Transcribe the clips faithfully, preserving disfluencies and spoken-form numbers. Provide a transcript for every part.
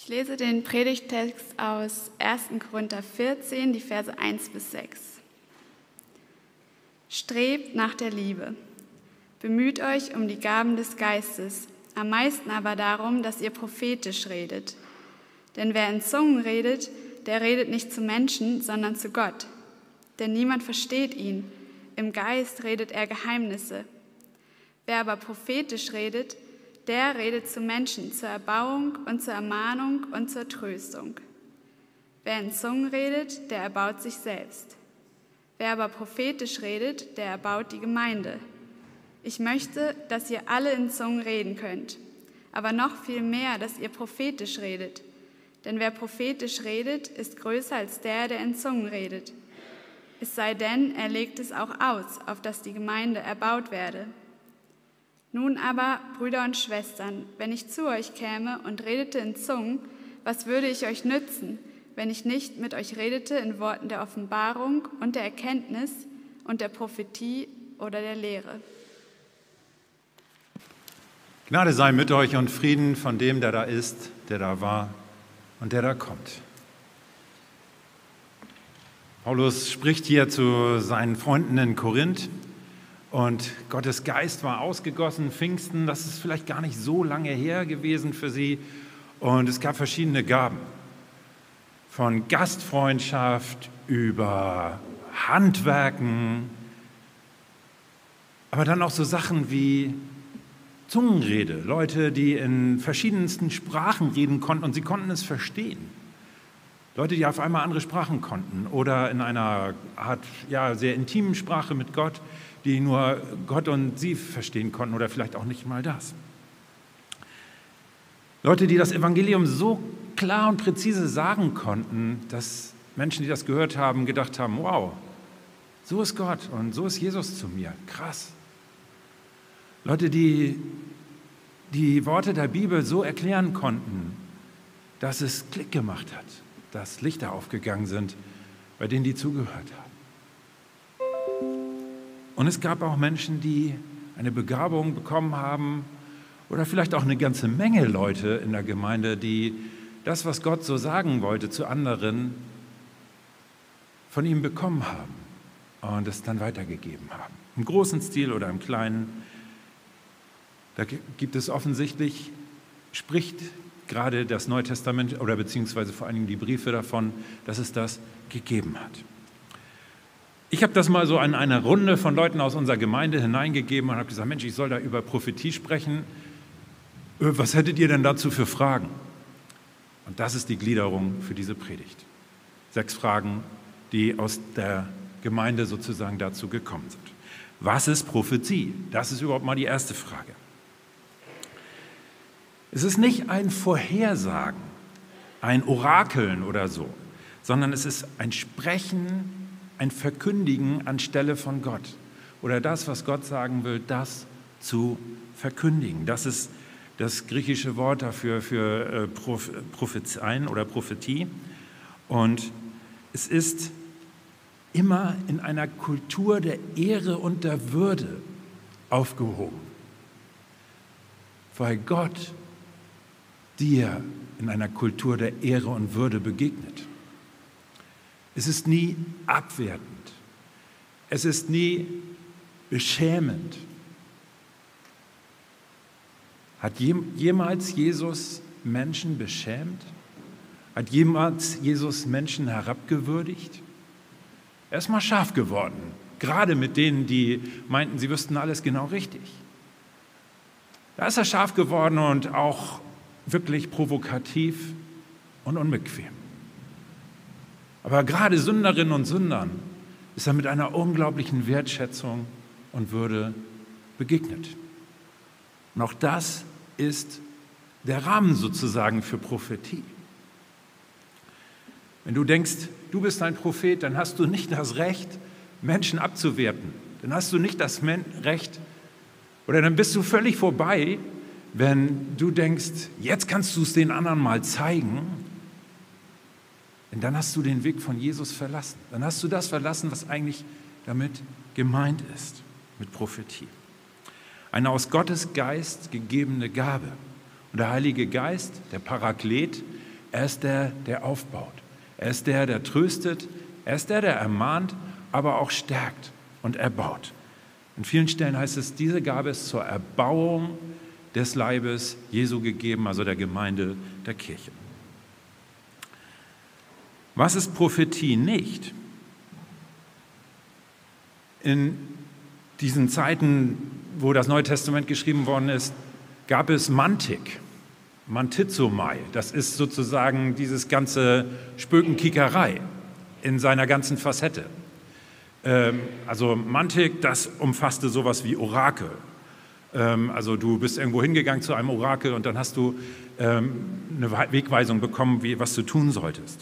Ich lese den Predigttext aus ersten Korinther vierzehn, die Verse eins bis sechs. Strebt nach der Liebe. Bemüht euch um die Gaben des Geistes, am meisten aber darum, dass ihr prophetisch redet. Denn wer in Zungen redet, der redet nicht zu Menschen, sondern zu Gott. Denn niemand versteht ihn. Im Geist redet er Geheimnisse. Wer aber prophetisch redet, der redet zu Menschen zur Erbauung und zur Ermahnung und zur Tröstung. Wer in Zungen redet, der erbaut sich selbst. Wer aber prophetisch redet, der erbaut die Gemeinde. Ich möchte, dass ihr alle in Zungen reden könnt, aber noch viel mehr, dass ihr prophetisch redet. Denn wer prophetisch redet, ist größer als der, der in Zungen redet. Es sei denn, er legt es auch aus, auf dass die Gemeinde erbaut werde. Nun aber, Brüder und Schwestern, wenn ich zu euch käme und redete in Zungen, was würde ich euch nützen, wenn ich nicht mit euch redete in Worten der Offenbarung und der Erkenntnis und der Prophetie oder der Lehre? Gnade sei mit euch und Frieden von dem, der da ist, der da war und der da kommt. Paulus spricht hier zu seinen Freunden in Korinth und Gottes Geist war ausgegossen, Pfingsten, das ist vielleicht gar nicht so lange her gewesen für sie und es gab verschiedene Gaben. Von Gastfreundschaft über Handwerken, aber dann auch so Sachen wie Zungenrede, Leute, die in verschiedensten Sprachen reden konnten und sie konnten es verstehen. Leute, die auf einmal andere Sprachen konnten oder in einer Art ja, sehr intimen Sprache mit Gott, die nur Gott und sie verstehen konnten oder vielleicht auch nicht mal das. Leute, die das Evangelium so klar und präzise sagen konnten, dass Menschen, die das gehört haben, gedacht haben, wow, so ist Gott und so ist Jesus zu mir, krass. Leute, die die Worte der Bibel so erklären konnten, dass es Klick gemacht hat, dass Lichter aufgegangen sind, bei denen die zugehört haben. Und es gab auch Menschen, die eine Begabung bekommen haben oder vielleicht auch eine ganze Menge Leute in der Gemeinde, die das, was Gott so sagen wollte zu anderen, von ihm bekommen haben und es dann weitergegeben haben. Im großen Stil oder im kleinen. Da gibt es offensichtlich, spricht gerade das Neue Testament oder beziehungsweise vor allen Dingen die Briefe davon, dass es das gegeben hat. Ich habe das mal so an eine Runde von Leuten aus unserer Gemeinde hineingegeben und habe gesagt, Mensch, ich soll da über Prophetie sprechen. Was hättet ihr denn dazu für Fragen? Und das ist die Gliederung für diese Predigt. Sechs Fragen, die aus der Gemeinde sozusagen dazu gekommen sind. Was ist Prophetie? Das ist überhaupt mal die erste Frage. Es ist nicht ein Vorhersagen, ein Orakeln oder so, sondern es ist ein Sprechen, ein Verkündigen anstelle von Gott. Oder das, was Gott sagen will, das zu verkündigen. Das ist das griechische Wort dafür für Prophezeien oder Prophetie. Und es ist immer in einer Kultur der Ehre und der Würde aufgehoben. Weil Gott dir in einer Kultur der Ehre und Würde begegnet. Es ist nie abwertend. Es ist nie beschämend. Hat jemals Jesus Menschen beschämt? Hat jemals Jesus Menschen herabgewürdigt? Er ist mal scharf geworden, gerade mit denen, die meinten, sie wüssten alles genau richtig. Da ist er scharf geworden und auch wirklich provokativ und unbequem. Aber gerade Sünderinnen und Sündern ist er mit einer unglaublichen Wertschätzung und Würde begegnet. Und auch das ist der Rahmen sozusagen für Prophetie. Wenn du denkst, du bist ein Prophet, dann hast du nicht das Recht, Menschen abzuwerten. Dann hast du nicht das Recht, oder dann bist du völlig vorbei, wenn du denkst, jetzt kannst du es den anderen mal zeigen, denn dann hast du den Weg von Jesus verlassen. Dann hast du das verlassen, was eigentlich damit gemeint ist, mit Prophetie. Eine aus Gottes Geist gegebene Gabe. Und der Heilige Geist, der Paraklet, Er ist der, der aufbaut. Er ist der, der tröstet. Er ist der, der ermahnt, aber auch stärkt und erbaut. An vielen Stellen heißt es, diese Gabe ist zur Erbauung des Leibes Jesu gegeben, also der Gemeinde, der Kirche. Was ist Prophetie nicht? In diesen Zeiten, wo das Neue Testament geschrieben worden ist, gab es Mantik, Mantizomai. Das ist sozusagen dieses ganze Spökenkickerei in seiner ganzen Facette. Ähm, also Mantik, das umfasste sowas wie Orakel. Ähm, also du bist irgendwo hingegangen zu einem Orakel und dann hast du ähm, eine Wegweisung bekommen, wie, was du tun solltest.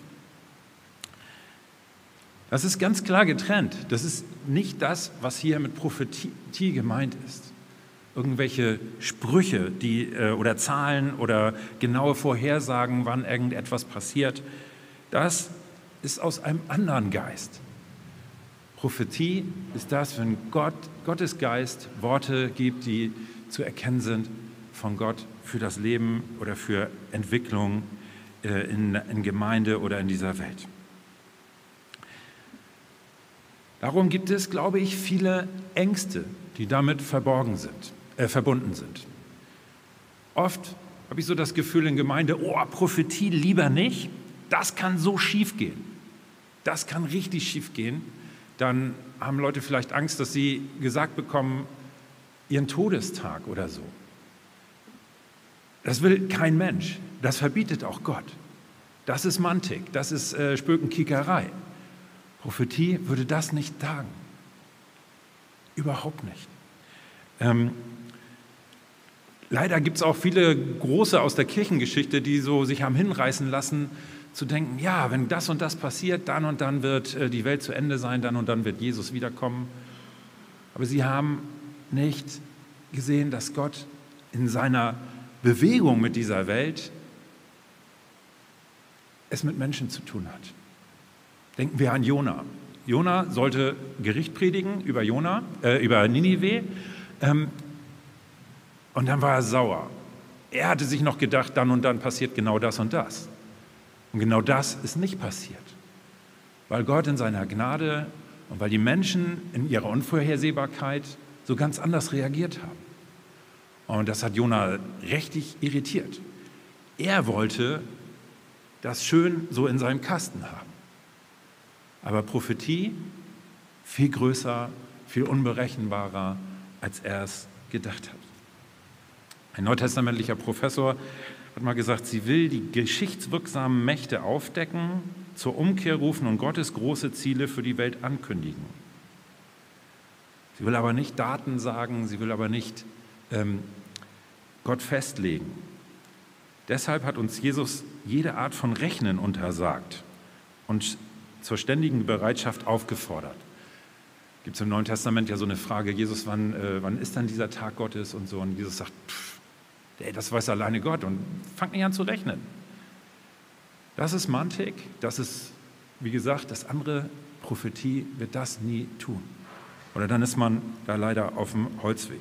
Das ist ganz klar getrennt. Das ist nicht das, was hier mit Prophetie gemeint ist. Irgendwelche Sprüche die, äh, oder Zahlen oder genaue Vorhersagen, wann irgendetwas passiert. Das ist aus einem anderen Geist. Prophetie ist das, wenn Gott, Gottes Geist Worte gibt, die zu erkennen sind von Gott für das Leben oder für Entwicklung äh, in, in Gemeinde oder in dieser Welt. Darum gibt es, glaube ich, viele Ängste, die damit verborgen sind, äh, verbunden sind. Oft habe ich so das Gefühl in Gemeinde, oh, Prophetie lieber nicht, das kann so schief gehen. Das kann richtig schief gehen. Dann haben Leute vielleicht Angst, dass sie gesagt bekommen, ihren Todestag oder so. Das will kein Mensch. Das verbietet auch Gott. Das ist Mantik, das ist äh, Spökenkickerei. Prophetie würde das nicht sagen. Überhaupt nicht. Ähm, leider gibt es auch viele Große aus der Kirchengeschichte, die so sich haben hinreißen lassen, zu denken, ja, wenn das und das passiert, dann und dann wird äh, die Welt zu Ende sein, dann und dann wird Jesus wiederkommen. Aber sie haben nicht gesehen, dass Gott in seiner Bewegung mit dieser Welt es mit Menschen zu tun hat. Denken wir an Jona. Jona sollte Gericht predigen über, Jona, äh, über Ninive ähm, und dann war er sauer. Er hatte sich noch gedacht, dann und dann passiert genau das und das. Und genau das ist nicht passiert, weil Gott in seiner Gnade und weil die Menschen in ihrer Unvorhersehbarkeit so ganz anders reagiert haben. Und das hat Jona richtig irritiert. Er wollte das schön so in seinem Kasten haben. Aber Prophetie viel größer, viel unberechenbarer, als er es gedacht hat. Ein neutestamentlicher Professor hat mal gesagt, sie will die geschichtswirksamen Mächte aufdecken, zur Umkehr rufen und Gottes große Ziele für die Welt ankündigen. Sie will aber nicht Daten sagen, sie will aber nicht ähm, Gott festlegen. Deshalb hat uns Jesus jede Art von Rechnen untersagt und zur ständigen Bereitschaft aufgefordert. Gibt es im Neuen Testament ja so eine Frage, Jesus, wann, äh, wann ist dann dieser Tag Gottes und so? Und Jesus sagt, pff, ey, das weiß alleine Gott und fangt nicht an zu rechnen. Das ist Mantik, das ist, wie gesagt, das andere, Prophetie wird das nie tun. Oder dann ist man da leider auf dem Holzweg.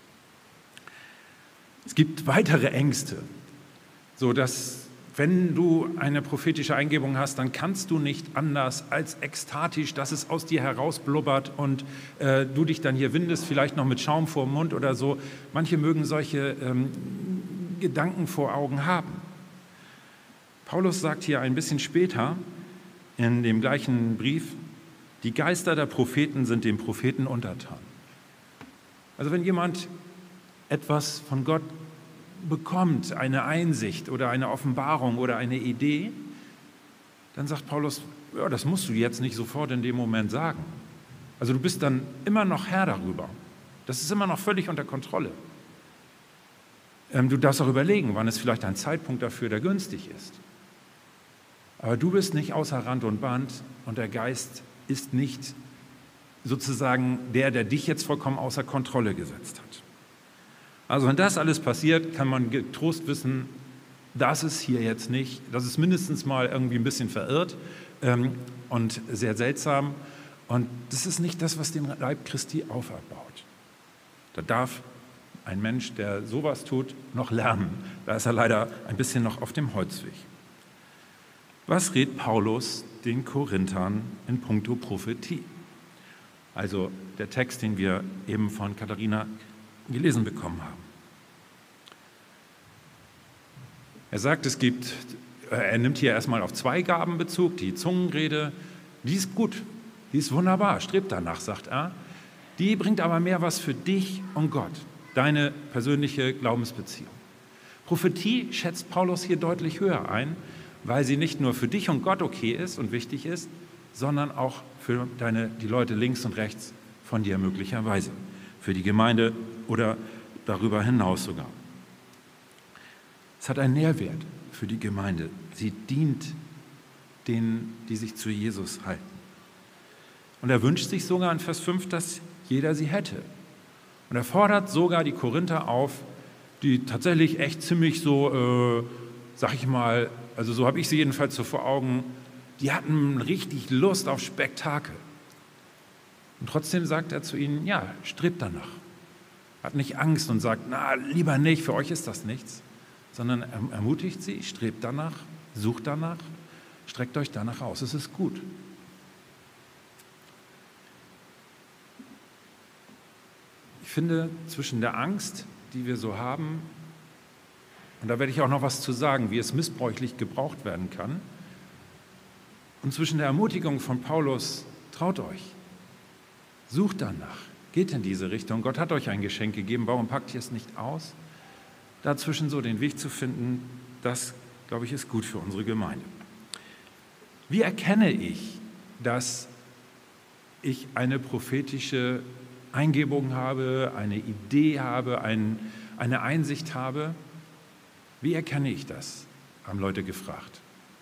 Es gibt weitere Ängste, so dass wenn du eine prophetische Eingebung hast, dann kannst du nicht anders als ekstatisch, dass es aus dir herausblubbert und äh, du dich dann hier windest, vielleicht noch mit Schaum vor dem Mund oder so. Manche mögen solche ähm, Gedanken vor Augen haben. Paulus sagt hier ein bisschen später in dem gleichen Brief, die Geister der Propheten sind dem Propheten untertan. Also wenn jemand etwas von Gott bekommt, eine Einsicht oder eine Offenbarung oder eine Idee, dann sagt Paulus, ja, das musst du jetzt nicht sofort in dem Moment sagen. Also du bist dann immer noch Herr darüber. Das ist immer noch völlig unter Kontrolle. Ähm, du darfst auch überlegen, wann ist vielleicht ein Zeitpunkt dafür, der günstig ist. Aber du bist nicht außer Rand und Band und der Geist ist nicht sozusagen der, der dich jetzt vollkommen außer Kontrolle gesetzt hat. Also wenn das alles passiert, kann man getrost wissen, das ist hier jetzt nicht, das ist mindestens mal irgendwie ein bisschen verirrt ähm, und sehr seltsam. Und das ist nicht das, was den Leib Christi auferbaut. Da darf ein Mensch, der sowas tut, noch lernen. Da ist er leider ein bisschen noch auf dem Holzweg. Was rät Paulus den Korinthern in puncto Prophetie? Also der Text, den wir eben von Katharina gelesen bekommen haben. Er sagt, es gibt, er nimmt hier erstmal auf zwei Gaben Bezug, die Zungenrede, die ist gut, die ist wunderbar, strebt danach, sagt er. Die bringt aber mehr was für dich und Gott, deine persönliche Glaubensbeziehung. Prophetie schätzt Paulus hier deutlich höher ein, weil sie nicht nur für dich und Gott okay ist und wichtig ist, sondern auch für deine, die Leute links und rechts von dir möglicherweise, für die Gemeinde oder darüber hinaus sogar. Es hat einen Nährwert für die Gemeinde. Sie dient denen, die sich zu Jesus halten. Und er wünscht sich sogar in Vers fünf, dass jeder sie hätte. Und er fordert sogar die Korinther auf, die tatsächlich echt ziemlich so, äh, sag ich mal, also so habe ich sie jedenfalls so vor Augen, die hatten richtig Lust auf Spektakel. Und trotzdem sagt er zu ihnen, ja, strebt danach. Hat nicht Angst und sagt, na, lieber nicht, für euch ist das nichts, sondern er ermutigt sie, strebt danach, sucht danach, streckt euch danach aus, es ist gut. Ich finde, zwischen der Angst, die wir so haben, und da werde ich auch noch was zu sagen, wie es missbräuchlich gebraucht werden kann, und zwischen der Ermutigung von Paulus, traut euch, sucht danach, geht in diese Richtung, Gott hat euch ein Geschenk gegeben, warum packt ihr es nicht aus? Dazwischen so den Weg zu finden, das, glaube ich, ist gut für unsere Gemeinde. Wie erkenne ich, dass ich eine prophetische Eingebung habe, eine Idee habe, ein, eine Einsicht habe? Wie erkenne ich das? Haben Leute gefragt.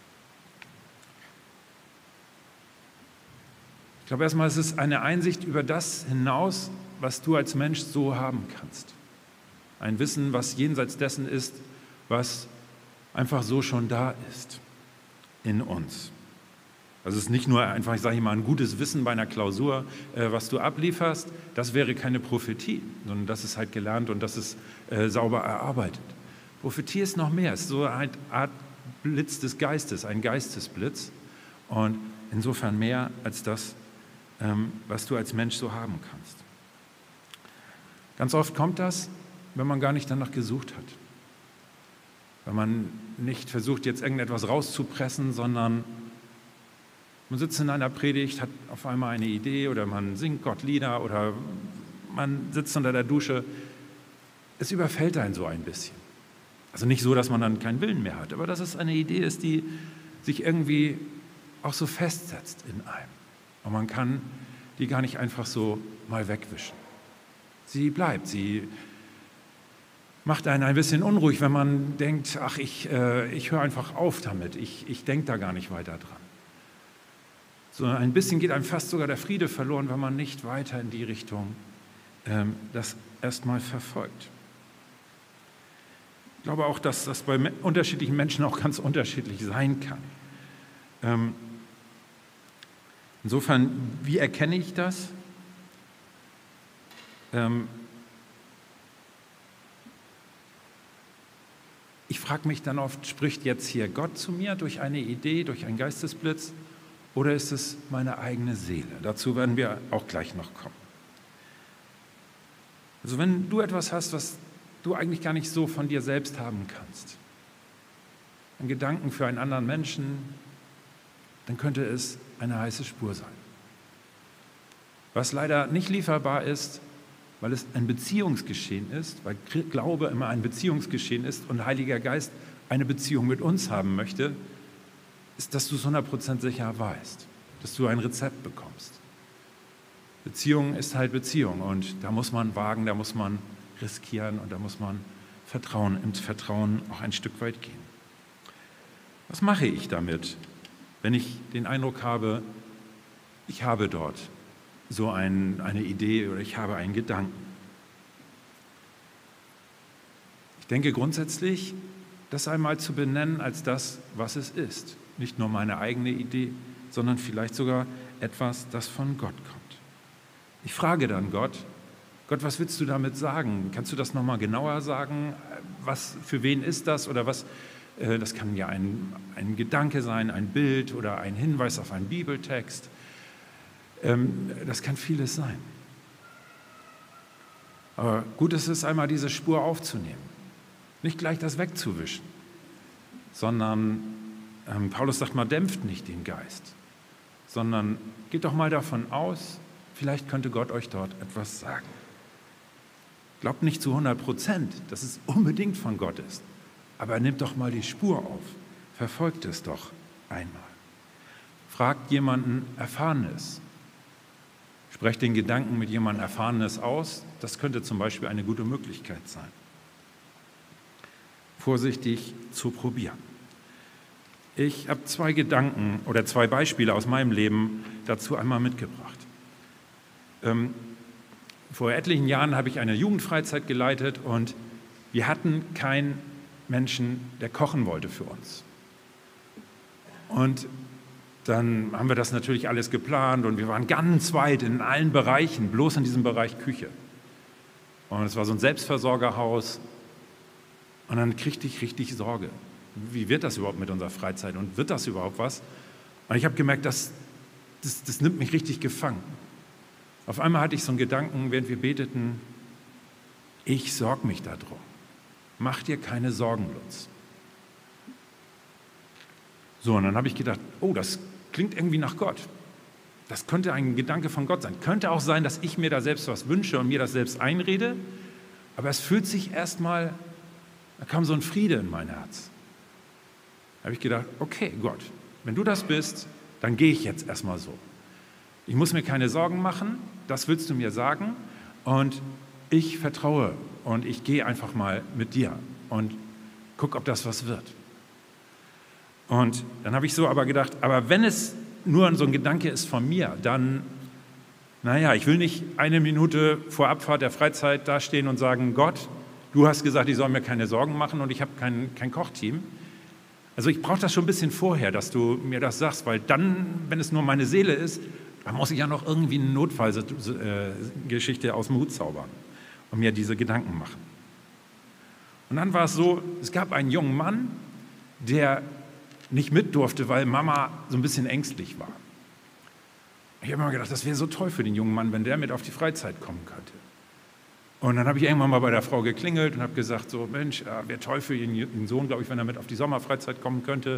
Ich glaube erstmal, es ist eine Einsicht über das hinaus, was du als Mensch so haben kannst. Ein Wissen, was jenseits dessen ist, was einfach so schon da ist in uns. Also es ist nicht nur einfach, ich sage mal, ein gutes Wissen bei einer Klausur, äh, was du ablieferst, das wäre keine Prophetie, sondern das ist halt gelernt und das ist äh, sauber erarbeitet. Prophetie ist noch mehr, es ist so eine Art Blitz des Geistes, ein Geistesblitz und insofern mehr als das, ähm, was du als Mensch so haben kannst. Ganz oft kommt das, wenn man gar nicht danach gesucht hat. Wenn man nicht versucht, jetzt irgendetwas rauszupressen, sondern man sitzt in einer Predigt, hat auf einmal eine Idee oder man singt Gott Lieder oder man sitzt unter der Dusche. Es überfällt einen so ein bisschen. Also nicht so, dass man dann keinen Willen mehr hat, aber dass es eine Idee ist, die sich irgendwie auch so festsetzt in einem. Und man kann die gar nicht einfach so mal wegwischen. Sie bleibt, sie macht einen ein bisschen unruhig, wenn man denkt, ach, ich, äh, ich höre einfach auf damit, ich, ich denke da gar nicht weiter dran. So ein bisschen geht einem fast sogar der Friede verloren, wenn man nicht weiter in die Richtung ähm, das erstmal verfolgt. Ich glaube auch, dass das bei unterschiedlichen Menschen auch ganz unterschiedlich sein kann. Ähm, insofern, wie erkenne ich das? Ähm, ich frage mich dann oft, spricht jetzt hier Gott zu mir durch eine Idee, durch einen Geistesblitz? Oder ist es meine eigene Seele? Dazu werden wir auch gleich noch kommen. Also wenn du etwas hast, was du eigentlich gar nicht so von dir selbst haben kannst, einen Gedanken für einen anderen Menschen, dann könnte es eine heiße Spur sein. Was leider nicht lieferbar ist, weil es ein Beziehungsgeschehen ist, weil Glaube immer ein Beziehungsgeschehen ist und Heiliger Geist eine Beziehung mit uns haben möchte, ist, dass du es hundert Prozent sicher weißt, dass du ein Rezept bekommst. Beziehung ist halt Beziehung und da muss man wagen, da muss man riskieren und da muss man Vertrauen, ins Vertrauen auch ein Stück weit gehen. Was mache ich damit, wenn ich den Eindruck habe, ich habe dort so ein, eine Idee oder ich habe einen Gedanken? Ich denke grundsätzlich, das einmal zu benennen als das, was es ist. Nicht nur meine eigene Idee, sondern vielleicht sogar etwas, das von Gott kommt. Ich frage dann Gott, Gott, was willst du damit sagen? Kannst du das nochmal genauer sagen? Was, für wen ist das oder was, Das kann ja ein, ein Gedanke sein, ein Bild oder ein Hinweis auf einen Bibeltext. Das kann vieles sein. Aber gut ist es, einmal diese Spur aufzunehmen. Nicht gleich das wegzuwischen, sondern ähm, Paulus sagt mal, dämpft nicht den Geist, sondern geht doch mal davon aus, vielleicht könnte Gott euch dort etwas sagen. Glaubt nicht zu hundert Prozent, dass es unbedingt von Gott ist. Aber nimmt doch mal die Spur auf, verfolgt es doch einmal. Fragt jemanden Erfahrenes. Sprecht den Gedanken mit jemandem Erfahrenes aus. Das könnte zum Beispiel eine gute Möglichkeit sein. Vorsichtig zu probieren. Ich habe zwei Gedanken oder zwei Beispiele aus meinem Leben dazu einmal mitgebracht. Ähm, vor etlichen Jahren habe ich eine Jugendfreizeit geleitet und wir hatten keinen Menschen, der kochen wollte für uns. Und dann haben wir das natürlich alles geplant und wir waren ganz weit in allen Bereichen, bloß in diesem Bereich Küche. Und es war so ein Selbstversorgerhaus und dann kriegte ich richtig Sorge. Wie wird das überhaupt mit unserer Freizeit und wird das überhaupt was? Und ich habe gemerkt, das, das, das nimmt mich richtig gefangen. Auf einmal hatte ich so einen Gedanken, während wir beteten, ich sorge mich darum. Mach dir keine Sorgen, Lutz. So, und dann habe ich gedacht, oh, das klingt irgendwie nach Gott. Das könnte ein Gedanke von Gott sein. Könnte auch sein, dass ich mir da selbst was wünsche und mir das selbst einrede. Aber es fühlt sich erstmal, da kam so ein Friede in mein Herz. Da habe ich gedacht, okay, Gott, wenn du das bist, dann gehe ich jetzt erstmal so. Ich muss mir keine Sorgen machen, das willst du mir sagen. Und ich vertraue und ich gehe einfach mal mit dir und guck, ob das was wird. Und dann habe ich so aber gedacht, aber wenn es nur so ein Gedanke ist von mir, dann, naja, ich will nicht eine Minute vor Abfahrt der Freizeit dastehen und sagen, Gott, du hast gesagt, ich soll mir keine Sorgen machen und ich habe kein, kein Kochteam. Also ich brauche das schon ein bisschen vorher, dass du mir das sagst, weil dann, wenn es nur meine Seele ist, dann muss ich ja noch irgendwie eine Notfallgeschichte aus dem Hut zaubern und mir diese Gedanken machen. Und dann war es so, es gab einen jungen Mann, der nicht mit durfte, weil Mama so ein bisschen ängstlich war. Ich habe immer gedacht, das wäre so toll für den jungen Mann, wenn der mit auf die Freizeit kommen könnte. Und dann habe ich irgendwann mal bei der Frau geklingelt und habe gesagt, so Mensch, wäre toll für ihren Sohn, glaube ich, wenn er mit auf die Sommerfreizeit kommen könnte.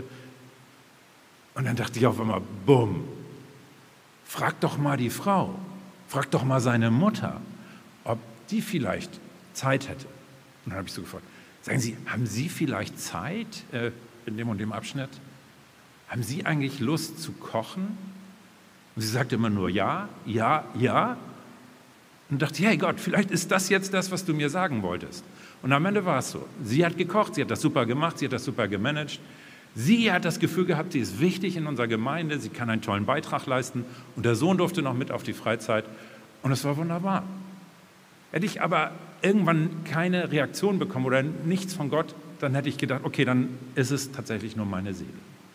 Und dann dachte ich auf einmal, bumm, frag doch mal die Frau, frag doch mal seine Mutter, ob die vielleicht Zeit hätte. Und dann habe ich so gefragt, sagen Sie, haben Sie vielleicht Zeit äh, in dem und dem Abschnitt? Haben Sie eigentlich Lust zu kochen? Und sie sagte immer nur ja, ja, ja. Und dachte, hey Gott, vielleicht ist das jetzt das, was du mir sagen wolltest. Und am Ende war es so. Sie hat gekocht, sie hat das super gemacht, sie hat das super gemanagt. Sie hat das Gefühl gehabt, sie ist wichtig in unserer Gemeinde, sie kann einen tollen Beitrag leisten. Und der Sohn durfte noch mit auf die Freizeit. Und es war wunderbar. Hätte ich aber irgendwann keine Reaktion bekommen oder nichts von Gott, dann hätte ich gedacht, okay, dann ist es tatsächlich nur meine Seele.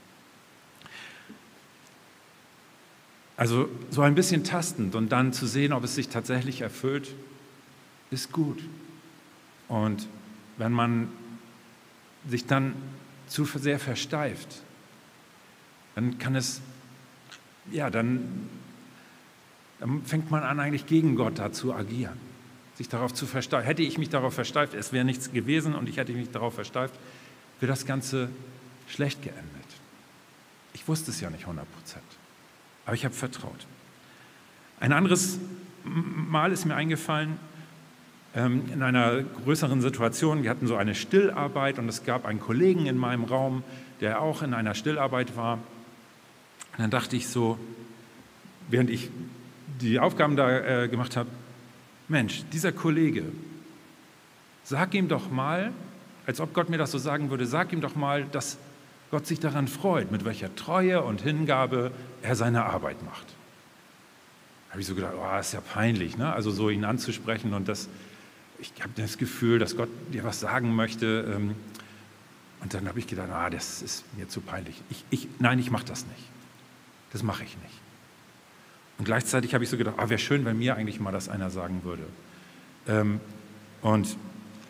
Also so ein bisschen tastend und dann zu sehen, ob es sich tatsächlich erfüllt, ist gut. Und wenn man sich dann zu sehr versteift, dann kann es, ja, dann, dann fängt man an, eigentlich gegen Gott da zu agieren, sich darauf zu versteifen. Hätte ich mich darauf versteift, es wäre nichts gewesen und ich hätte mich darauf versteift, wäre das Ganze schlecht geendet. Ich wusste es ja nicht hundert Prozent. Aber ich habe vertraut. Ein anderes Mal ist mir eingefallen, ähm, in einer größeren Situation, wir hatten so eine Stillarbeit und es gab einen Kollegen in meinem Raum, der auch in einer Stillarbeit war. Und dann dachte ich so, während ich die Aufgaben da äh, gemacht habe, Mensch, dieser Kollege, sag ihm doch mal, als ob Gott mir das so sagen würde, sag ihm doch mal, dass Gott sich daran freut, mit welcher Treue und Hingabe er seine Arbeit macht. Da habe ich so gedacht, oh, ist ja peinlich, ne? Also so ihn anzusprechen und das, ich habe das Gefühl, dass Gott dir was sagen möchte. Und dann habe ich gedacht, ah, das ist mir zu peinlich. Ich, ich, nein, ich mache das nicht. Das mache ich nicht. Und gleichzeitig habe ich so gedacht, ah, wäre schön, wenn mir eigentlich mal das einer sagen würde. Und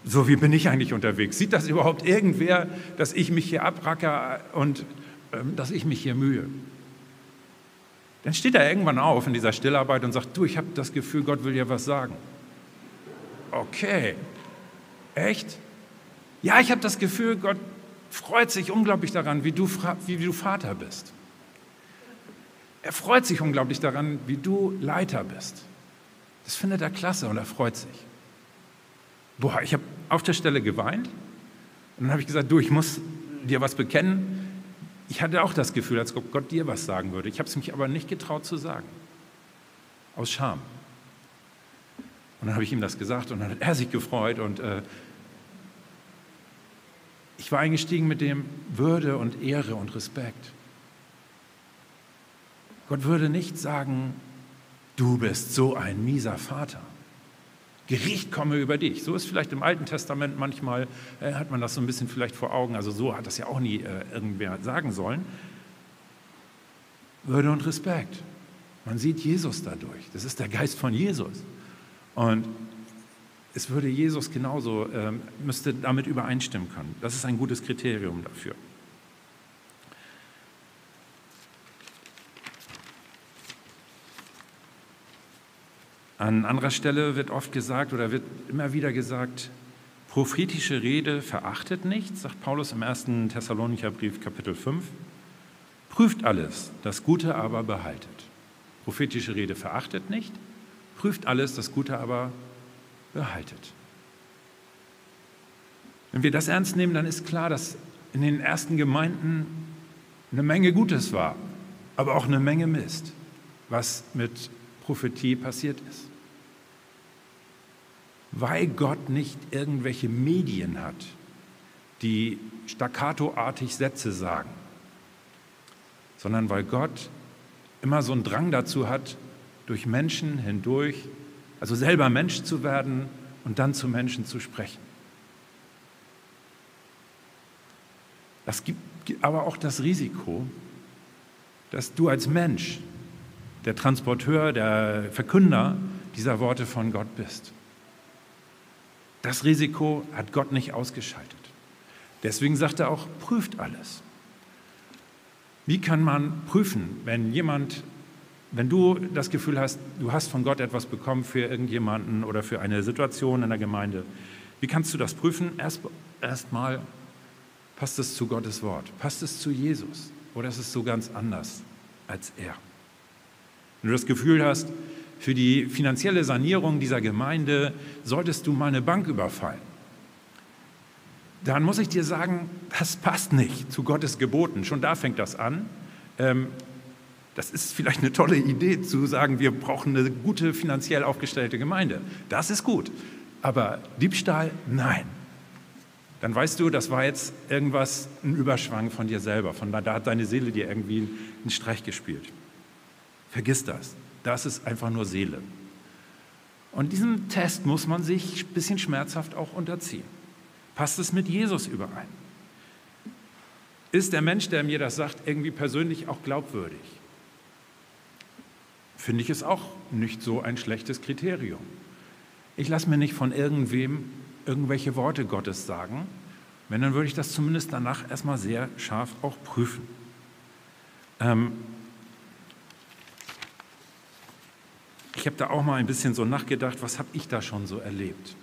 So, wie bin ich eigentlich unterwegs? Sieht das überhaupt irgendwer, dass ich mich hier abracker und ähm, dass ich mich hier mühe? Dann steht er irgendwann auf in dieser Stillarbeit und sagt, du, ich habe das Gefühl, Gott will dir was sagen. Okay, echt? Ja, ich habe das Gefühl, Gott freut sich unglaublich daran, wie du, wie du Vater bist. Er freut sich unglaublich daran, wie du Leiter bist. Das findet er klasse und er freut sich. Boah, ich habe auf der Stelle geweint und dann habe ich gesagt, du, ich muss dir was bekennen. Ich hatte auch das Gefühl, als ob Gott dir was sagen würde. Ich habe es mich aber nicht getraut zu sagen. Aus Scham. Und dann habe ich ihm das gesagt und dann hat er sich gefreut und äh, ich war eingestiegen mit dem Würde und Ehre und Respekt. Gott würde nicht sagen, du bist so ein mieser Vater. Gericht komme über dich. So ist vielleicht im Alten Testament manchmal, äh, hat man das so ein bisschen vielleicht vor Augen, also so hat das ja auch nie äh, irgendwer sagen sollen. Würde und Respekt. Man sieht Jesus dadurch. Das ist der Geist von Jesus. Und es würde Jesus genauso, äh, müsste damit übereinstimmen können. Das ist ein gutes Kriterium dafür. An anderer Stelle wird oft gesagt oder wird immer wieder gesagt, prophetische Rede verachtet nicht, sagt Paulus im ersten Thessalonicher Brief, Kapitel fünf. Prüft alles, das Gute aber behaltet. Prophetische Rede verachtet nicht, prüft alles, das Gute aber behaltet. Wenn wir das ernst nehmen, dann ist klar, dass in den ersten Gemeinden eine Menge Gutes war, aber auch eine Menge Mist, was mit Prophetie passiert ist. Weil Gott nicht irgendwelche Medien hat, die staccatoartig Sätze sagen, sondern weil Gott immer so einen Drang dazu hat, durch Menschen hindurch, also selber Mensch zu werden und dann zu Menschen zu sprechen. Das gibt aber auch das Risiko, dass du als Mensch der Transporteur, der Verkünder dieser Worte von Gott bist. Das Risiko hat Gott nicht ausgeschaltet. Deswegen sagt er auch, prüft alles. Wie kann man prüfen, wenn jemand, wenn du das Gefühl hast, du hast von Gott etwas bekommen für irgendjemanden oder für eine Situation in der Gemeinde? Wie kannst du das prüfen? Erst erstmal, passt es zu Gottes Wort? Passt es zu Jesus? Oder ist es so ganz anders als er? Wenn du das Gefühl hast, für die finanzielle Sanierung dieser Gemeinde solltest du mal eine Bank überfallen, dann muss ich dir sagen, das passt nicht zu Gottes Geboten. Schon da fängt das an. Das ist vielleicht eine tolle Idee, zu sagen, wir brauchen eine gute, finanziell aufgestellte Gemeinde. Das ist gut. Aber Diebstahl, nein. Dann weißt du, das war jetzt irgendwas, ein Überschwang von dir selber. Von da, da hat deine Seele dir irgendwie einen Streich gespielt. Vergiss das. Das ist einfach nur Seele. Und diesem Test muss man sich ein bisschen schmerzhaft auch unterziehen. Passt es mit Jesus überein? Ist der Mensch, der mir das sagt, irgendwie persönlich auch glaubwürdig? Finde ich es auch nicht so ein schlechtes Kriterium. Ich lasse mir nicht von irgendwem irgendwelche Worte Gottes sagen, wenn, dann würde ich das zumindest danach erstmal sehr scharf auch prüfen. Ähm, Ich habe da auch mal ein bisschen so nachgedacht, was habe ich da schon so erlebt?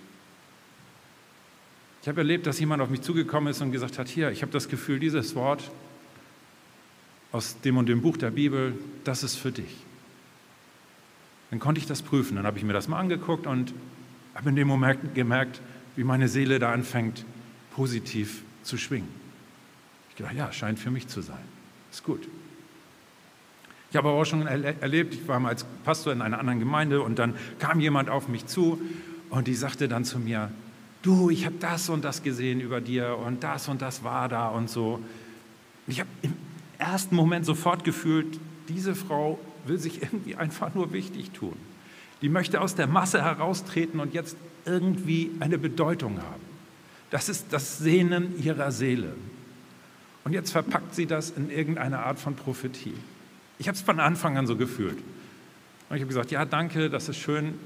Ich habe erlebt, dass jemand auf mich zugekommen ist und gesagt hat, hier, ich habe das Gefühl, dieses Wort aus dem und dem Buch der Bibel, das ist für dich. Dann konnte ich das prüfen, dann habe ich mir das mal angeguckt und habe in dem Moment gemerkt, wie meine Seele da anfängt, positiv zu schwingen. Ich dachte, ja, scheint für mich zu sein. Ist gut. Ich habe aber auch schon erlebt, ich war mal als Pastor in einer anderen Gemeinde und dann kam jemand auf mich zu und die sagte dann zu mir, du, ich habe das und das gesehen über dir und das und das war da und so. Und ich habe im ersten Moment sofort gefühlt, diese Frau will sich irgendwie einfach nur wichtig tun. Die möchte aus der Masse heraustreten und jetzt irgendwie eine Bedeutung haben. Das ist das Sehnen ihrer Seele. Und jetzt verpackt sie das in irgendeine Art von Prophetie. Ich habe es von Anfang an so gefühlt. Und ich habe gesagt, ja, danke, das ist schön.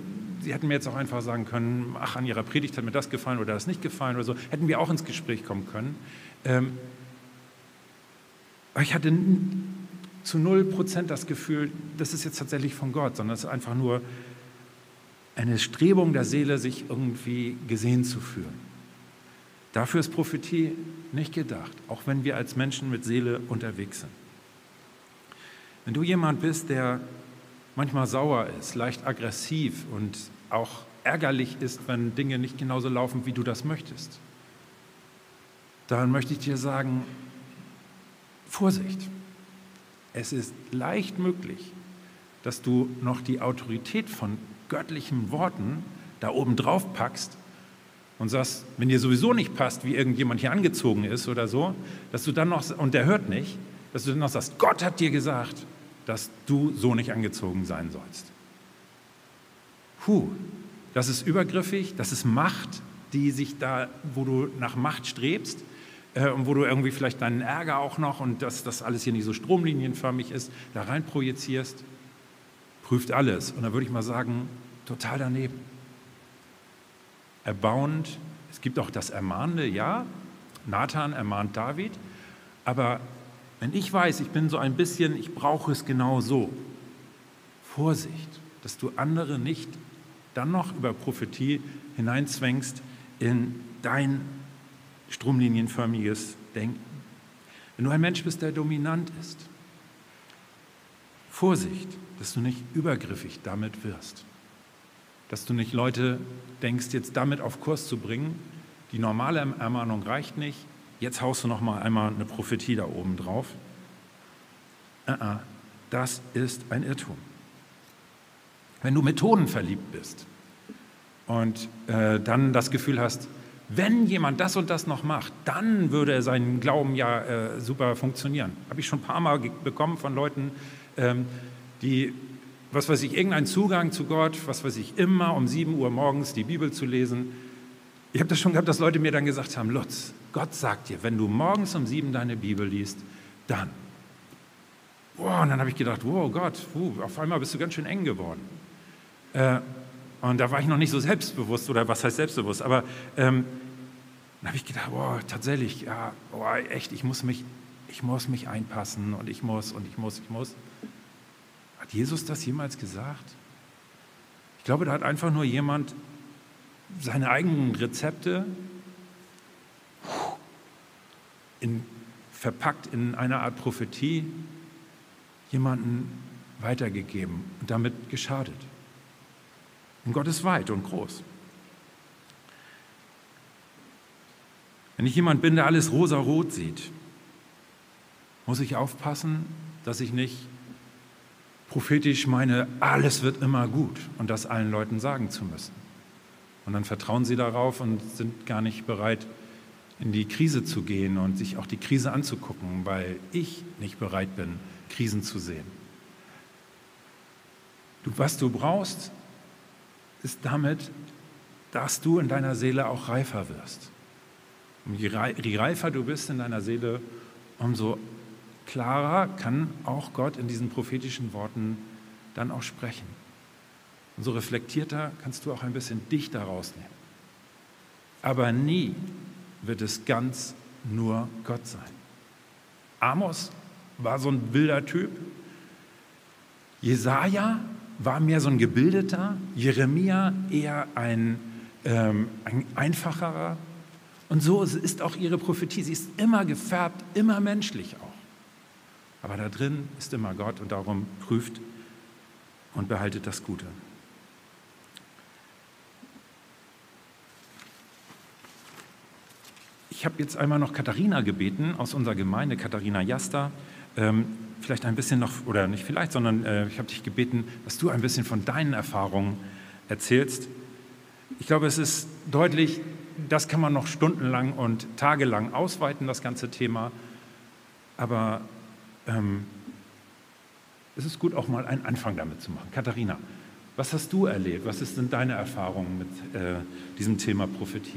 Sie hätten mir jetzt auch einfach sagen können, ach, an Ihrer Predigt hat mir das gefallen oder das nicht gefallen oder so. Hätten wir auch ins Gespräch kommen können. Ähm, aber ich hatte zu null Prozent das Gefühl, das ist jetzt tatsächlich von Gott, sondern es ist einfach nur eine Strebung der Seele, sich irgendwie gesehen zu fühlen. Dafür ist Prophetie nicht gedacht, auch wenn wir als Menschen mit Seele unterwegs sind. Wenn du jemand bist, der manchmal sauer ist, leicht aggressiv und auch ärgerlich ist, wenn Dinge nicht genauso laufen, wie du das möchtest, dann möchte ich dir sagen, Vorsicht. Es ist leicht möglich, dass du noch die Autorität von göttlichen Worten da oben drauf packst und sagst, wenn dir sowieso nicht passt, wie irgendjemand hier angezogen ist oder so, dass du dann noch, und der hört nicht, dass du dann noch sagst, Gott hat dir gesagt, dass du so nicht angezogen sein sollst. Puh, das ist übergriffig, das ist Macht, die sich da, wo du nach Macht strebst äh, und wo du irgendwie vielleicht deinen Ärger auch noch und dass das alles hier nicht so stromlinienförmig ist, da rein projizierst. Prüft alles. Und da würde ich mal sagen, total daneben. Erbauend, es gibt auch das Ermahnende, ja, Nathan ermahnt David, aber wenn ich weiß, ich bin so ein bisschen, ich brauche es genau so, Vorsicht, dass du andere nicht dann noch über Prophetie hineinzwängst in dein stromlinienförmiges Denken. Wenn du ein Mensch bist, der dominant ist, Vorsicht, dass du nicht übergriffig damit wirst. Dass du nicht Leute denkst, jetzt damit auf Kurs zu bringen, die normale Ermahnung reicht nicht, jetzt haust du noch mal einmal eine Prophetie da oben drauf. Uh-uh, das ist ein Irrtum. Wenn du methodenverliebt bist und äh, dann das Gefühl hast, wenn jemand das und das noch macht, dann würde er seinen Glauben ja äh, super funktionieren. Habe ich schon ein paar Mal ge- bekommen von Leuten, ähm, die, was weiß ich, irgendeinen Zugang zu Gott, was weiß ich, immer um sieben Uhr morgens die Bibel zu lesen. Ich habe das schon gehabt, dass Leute mir dann gesagt haben, Lutz, Gott sagt dir, wenn du morgens um sieben deine Bibel liest, dann. Boah, und dann habe ich gedacht, wow Gott, uh, auf einmal bist du ganz schön eng geworden. Äh, und da war ich noch nicht so selbstbewusst, oder was heißt selbstbewusst, aber ähm, dann habe ich gedacht, boah, tatsächlich, ja, boah, echt, ich muss mich, ich muss mich einpassen und ich muss und ich muss, ich muss. Hat Jesus das jemals gesagt? Ich glaube, da hat einfach nur jemand seine eigenen Rezepte in, verpackt in einer Art Prophetie jemanden weitergegeben und damit geschadet. Und Gott ist weit und groß. Wenn ich jemand bin, der alles rosa-rot sieht, muss ich aufpassen, dass ich nicht prophetisch meine, alles wird immer gut und das allen Leuten sagen zu müssen. Und dann vertrauen sie darauf und sind gar nicht bereit, in die Krise zu gehen und sich auch die Krise anzugucken, weil ich nicht bereit bin, Krisen zu sehen. Du, was du brauchst, ist damit, dass du in deiner Seele auch reifer wirst. Und je reifer du bist in deiner Seele, umso klarer kann auch Gott in diesen prophetischen Worten dann auch sprechen. Und so reflektierter kannst du auch ein bisschen dich da rausnehmen. Aber nie wird es ganz nur Gott sein. Amos war so ein wilder Typ. Jesaja war mehr so ein gebildeter. Jeremia eher ein, ähm, ein einfacherer. Und so ist auch ihre Prophetie. Sie ist immer gefärbt, immer menschlich auch. Aber da drin ist immer Gott und darum prüft und behaltet das Gute. Ich habe jetzt einmal noch Katharina gebeten aus unserer Gemeinde, Katharina Jasta, ähm, vielleicht ein bisschen noch, oder nicht vielleicht, sondern äh, ich habe dich gebeten, dass du ein bisschen von deinen Erfahrungen erzählst. Ich glaube, es ist deutlich, das kann man noch stundenlang und tagelang ausweiten, das ganze Thema, aber ähm, es ist gut, auch mal einen Anfang damit zu machen. Katharina, was hast du erlebt? Was ist denn deine Erfahrung mit äh, diesem Thema Prophetie?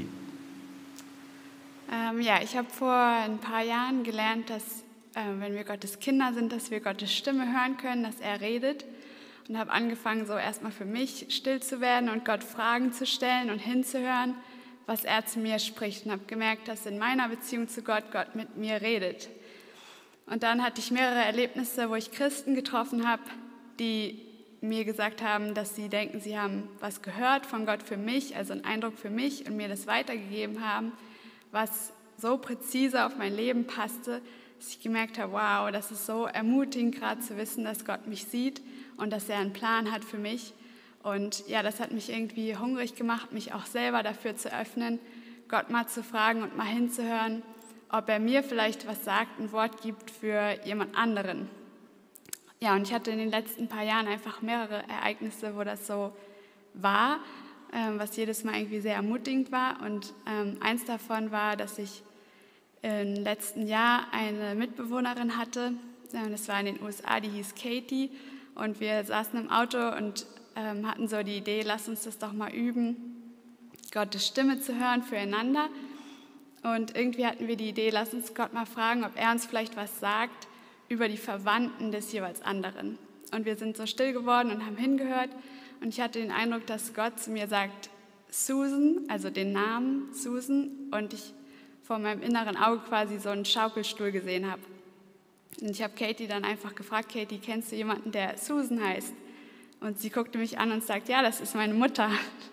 Ähm, ja, ich habe vor ein paar Jahren gelernt, dass, äh, wenn wir Gottes Kinder sind, dass wir Gottes Stimme hören können, dass er redet. und habe angefangen, so erstmal für mich still zu werden und Gott Fragen zu stellen und hinzuhören, was er zu mir spricht, und habe gemerkt, dass in meiner Beziehung zu Gott Gott mit mir redet. Und dann hatte ich mehrere Erlebnisse, wo ich Christen getroffen habe, die mir gesagt haben, dass sie denken, sie haben was gehört von Gott für mich, also einen Eindruck für mich, und mir das weitergegeben haben, was so präzise auf mein Leben passte, dass ich gemerkt habe, wow, das ist so ermutigend, gerade zu wissen, dass Gott mich sieht und dass er einen Plan hat für mich. Und ja, das hat mich irgendwie hungrig gemacht, mich auch selber dafür zu öffnen, Gott mal zu fragen und mal hinzuhören, ob er mir vielleicht was sagt, ein Wort gibt für jemand anderen. Ja, und ich hatte in den letzten paar Jahren einfach mehrere Ereignisse, wo das so war, ähm, was jedes Mal irgendwie sehr ermutigend war. Und ähm, eins davon war, dass ich im letzten Jahr eine Mitbewohnerin hatte, das war in den U S A, die hieß Katie, und wir saßen im Auto und ähm, hatten so die Idee, lass uns das doch mal üben, Gottes Stimme zu hören füreinander. Und irgendwie hatten wir die Idee, lass uns Gott mal fragen, ob er uns vielleicht was sagt über die Verwandten des jeweils anderen. Und wir sind so still geworden und haben hingehört, und ich hatte den Eindruck, dass Gott zu mir sagt, Susan, also den Namen Susan, und ich vor meinem inneren Auge quasi so einen Schaukelstuhl gesehen habe. Und ich habe Katie dann einfach gefragt, Katie, kennst du jemanden, der Susan heißt? Und sie guckte mich an und sagt, ja, das ist meine Mutter.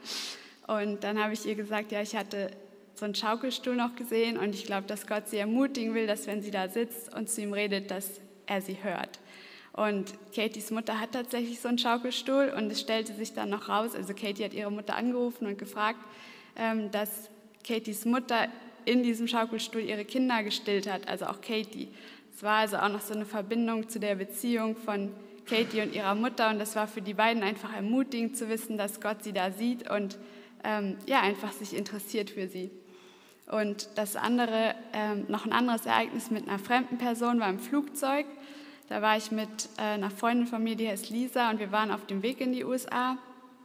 Und dann habe ich ihr gesagt, ja, ich hatte so einen Schaukelstuhl noch gesehen, und ich glaube, dass Gott sie ermutigen will, dass wenn sie da sitzt und zu ihm redet, dass er sie hört. Und Katies Mutter hat tatsächlich so einen Schaukelstuhl, und es stellte sich dann noch raus, also Katie hat ihre Mutter angerufen und gefragt, dass Katies Mutter in diesem Schaukelstuhl ihre Kinder gestillt hat, also auch Katie. Es war also auch noch so eine Verbindung zu der Beziehung von Katie und ihrer Mutter, und das war für die beiden einfach ermutigend zu wissen, dass Gott sie da sieht und ähm, ja, einfach sich interessiert für sie. Und das andere, ähm, noch ein anderes Ereignis mit einer fremden Person war im Flugzeug. Da war ich mit äh, einer Freundin von mir, die heißt Lisa, und wir waren auf dem Weg in die U S A.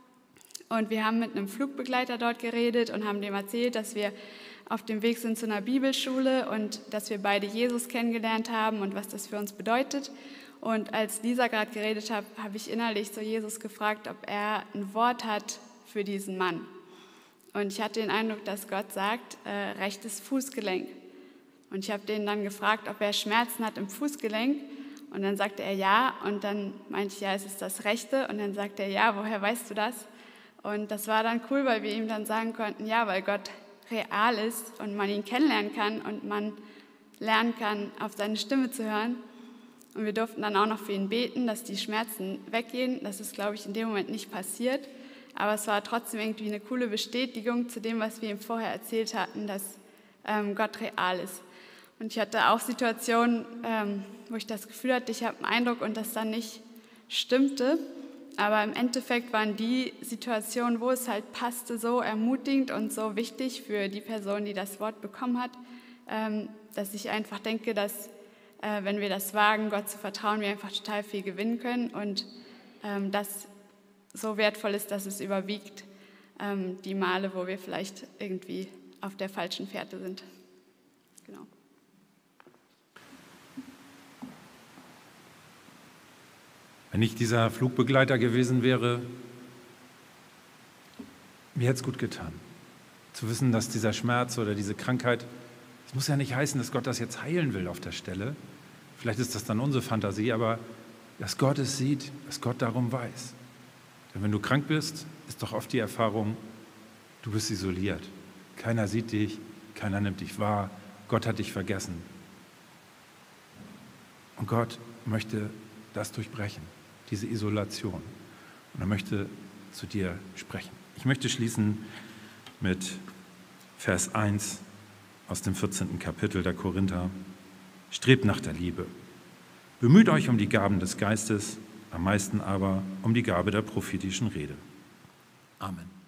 Und wir haben mit einem Flugbegleiter dort geredet und haben dem erzählt, dass wir auf dem Weg sind zu einer Bibelschule und dass wir beide Jesus kennengelernt haben und was das für uns bedeutet. Und als Lisa gerade geredet hat, habe ich innerlich so Jesus gefragt, ob er ein Wort hat für diesen Mann. Und ich hatte den Eindruck, dass Gott sagt, äh, rechtes Fußgelenk. Und ich habe den dann gefragt, ob er Schmerzen hat im Fußgelenk. Und dann sagte er ja. Und dann meinte ich, ja, es ist das rechte. Und dann sagte er, ja, woher weißt du das? Und das war dann cool, weil wir ihm dann sagen konnten, ja, weil Gott real ist und man ihn kennenlernen kann und man lernen kann, auf seine Stimme zu hören. Und wir durften dann auch noch für ihn beten, dass die Schmerzen weggehen. Das ist, glaube ich, in dem Moment nicht passiert. Aber es war trotzdem irgendwie eine coole Bestätigung zu dem, was wir ihm vorher erzählt hatten, dass ähm, Gott real ist. Und ich hatte auch Situationen, ähm, wo ich das Gefühl hatte, ich habe einen Eindruck und das dann nicht stimmte. Aber im Endeffekt waren die Situationen, wo es halt passte, so ermutigend und so wichtig für die Person, die das Wort bekommen hat, ähm, dass ich einfach denke, dass äh, wenn wir das wagen, Gott zu vertrauen, wir einfach total viel gewinnen können und ähm, das so wertvoll ist, dass es überwiegt ähm, die Male, wo wir vielleicht irgendwie auf der falschen Fährte sind. Genau. Wenn ich dieser Flugbegleiter gewesen wäre, mir hätte es gut getan, zu wissen, dass dieser Schmerz oder diese Krankheit, es muss ja nicht heißen, dass Gott das jetzt heilen will auf der Stelle. Vielleicht ist das dann unsere Fantasie, aber dass Gott es sieht, dass Gott darum weiß. Denn wenn du krank bist, ist doch oft die Erfahrung, du bist isoliert. Keiner sieht dich, keiner nimmt dich wahr, Gott hat dich vergessen. Und Gott möchte das durchbrechen, diese Isolation. Und er möchte zu dir sprechen. Ich möchte schließen mit Vers eins aus dem vierzehnten Kapitel der Korinther. Strebt nach der Liebe. Bemüht euch um die Gaben des Geistes, am meisten aber um die Gabe der prophetischen Rede. Amen.